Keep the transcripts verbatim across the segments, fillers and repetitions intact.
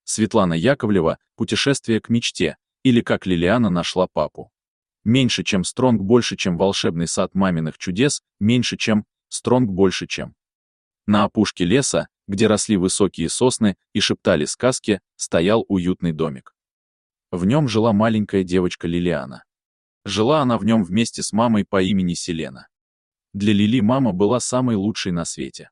Светлана Яковлева «Путешествие к мечте» или «Как Лилиана нашла папу». Меньше чем Стронг, больше чем волшебный сад маминых чудес, меньше чем Стронг, больше чем. На опушке леса, где росли высокие сосны и шептали сказки, стоял уютный домик. В нем жила маленькая девочка Лилиана. Жила она в нем вместе с мамой по имени Селена. Для Лили мама была самой лучшей на свете.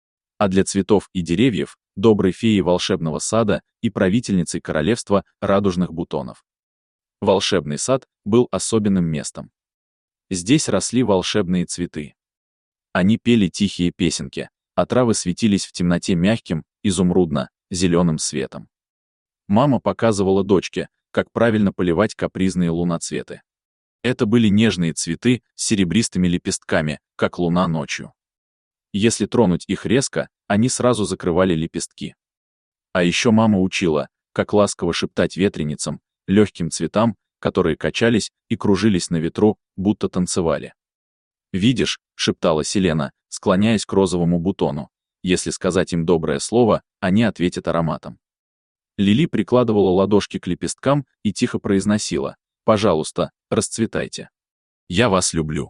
А для цветов и деревьев — доброй феей волшебного сада и правительницей королевства радужных бутонов. Волшебный сад был особенным местом. Здесь росли волшебные цветы. Они пели тихие песенки, а травы светились в темноте мягким, изумрудно-зеленым светом. Мама показывала дочке, как правильно поливать капризные луноцветы. Это были нежные цветы с серебристыми лепестками, как луна ночью. Если тронуть их резко, они сразу закрывали лепестки. А еще мама учила, как ласково шептать ветреницам, легким цветам, которые качались и кружились на ветру, будто танцевали. «Видишь», — шептала Селена, склоняясь к розовому бутону, «если сказать им доброе слово, они ответят ароматом». Лили прикладывала ладошки к лепесткам и тихо произносила: «Пожалуйста, расцветайте. Я вас люблю».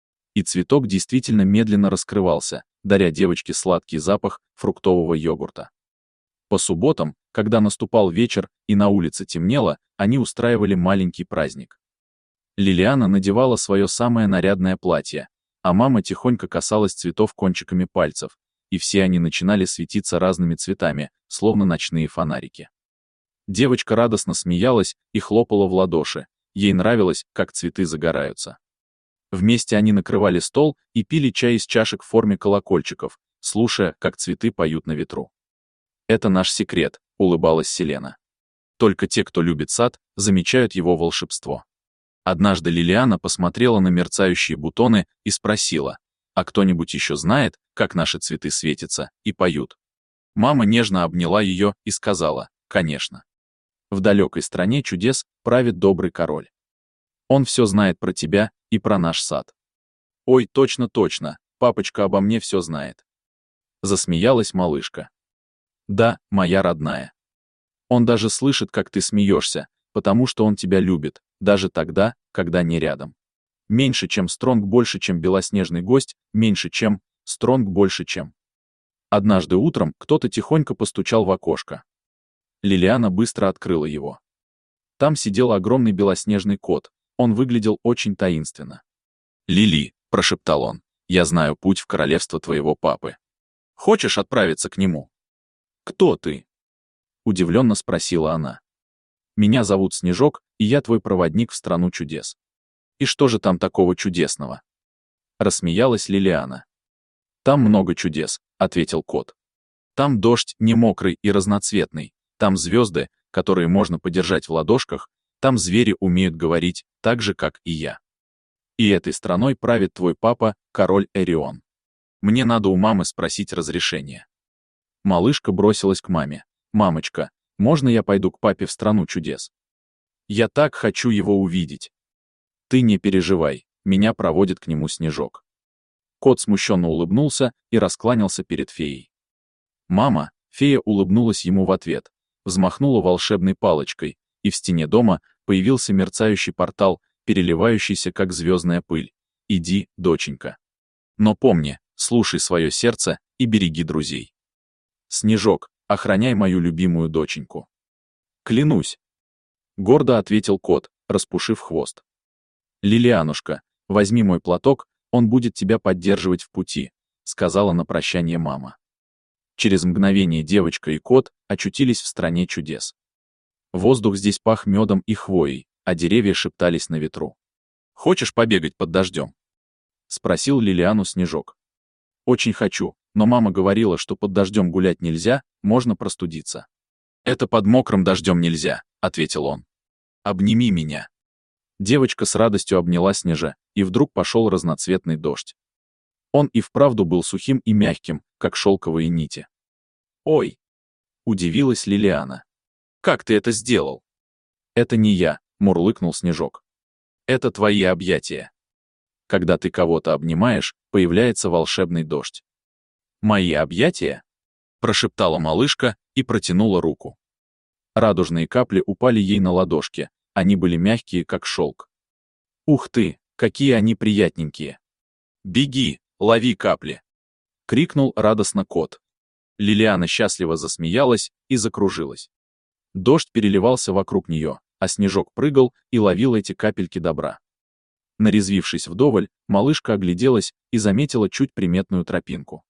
И цветок действительно медленно раскрывался, даря девочке сладкий запах фруктового йогурта. По субботам, когда наступал вечер и на улице темнело, они устраивали маленький праздник. Лилиана надевала свое самое нарядное платье, а мама тихонько касалась цветов кончиками пальцев, и все они начинали светиться разными цветами, словно ночные фонарики. Девочка радостно смеялась и хлопала в ладоши, ей нравилось, как цветы загораются. Вместе они накрывали стол и пили чай из чашек в форме колокольчиков, слушая, как цветы поют на ветру. «Это наш секрет», — улыбалась Селена. «Только те, кто любит сад, замечают его волшебство». Однажды Лилиана посмотрела на мерцающие бутоны и спросила: «А кто-нибудь еще знает, как наши цветы светятся и поют?» Мама нежно обняла ее и сказала: «Конечно. В далекой стране чудес правит добрый король. Он все знает про тебя и про наш сад». «Ой, точно-точно, папочка обо мне все знает». Засмеялась малышка. «Да, моя родная. Он даже слышит, как ты смеешься, потому что он тебя любит, даже тогда, когда не рядом. Меньше, чем Стронг, больше, чем белоснежный гость, меньше, чем Стронг, больше, чем». Однажды утром кто-то тихонько постучал в окошко. Лилиана быстро открыла его. Там сидел огромный белоснежный кот, он выглядел очень таинственно. «Лили», — прошептал он, — «я знаю путь в королевство твоего папы. Хочешь отправиться к нему?» «Кто ты?» — удивленно спросила она. «Меня зовут Снежок, и я твой проводник в страну чудес». «И что же там такого чудесного?» Рассмеялась Лилиана. «Там много чудес», — ответил кот. «Там дождь не мокрый и разноцветный, там звезды, которые можно подержать в ладошках, там звери умеют говорить, так же, как и я. И этой страной правит твой папа, король Эрион. Мне надо у мамы спросить разрешение». Малышка бросилась к маме. «Мамочка, можно я пойду к папе в страну чудес? Я так хочу его увидеть». «Ты не переживай, меня проводит к нему Снежок». Кот смущенно улыбнулся и раскланялся перед феей. «Мама», — фея улыбнулась ему в ответ, взмахнула волшебной палочкой, и в стене дома появился мерцающий портал, переливающийся как звездная пыль. «Иди, доченька. Но помни, слушай свое сердце и береги друзей. Снежок, охраняй мою любимую доченьку». «Клянусь», — гордо ответил кот, распушив хвост. «Лилианушка, возьми мой платок, он будет тебя поддерживать в пути», — сказала на прощание мама. Через мгновение девочка и кот очутились в стране чудес. Воздух здесь пах медом и хвоей, а деревья шептались на ветру. «Хочешь побегать под дождем?» — спросил Лилиану Снежок. «Очень хочу, но мама говорила, что под дождем гулять нельзя, можно простудиться». «Это под мокрым дождем нельзя», — ответил он. «Обними меня». Девочка с радостью обняла Снежа, и вдруг пошел разноцветный дождь. Он и вправду был сухим и мягким, как шелковые нити. «Ой!» — удивилась Лилиана. «Как ты это сделал?» «Это не я», — мурлыкнул Снежок. «Это твои объятия. Когда ты кого-то обнимаешь, появляется волшебный дождь». «Мои объятия?» — прошептала малышка и протянула руку. Радужные капли упали ей на ладошки, они были мягкие, как шелк. «Ух ты, какие они приятненькие! Беги, лови капли!» — крикнул радостно кот. Лилиана счастливо засмеялась и закружилась. Дождь переливался вокруг нее, а снежок прыгал и ловил эти капельки добра. Нарезвившись вдоволь, малышка огляделась и заметила чуть приметную тропинку.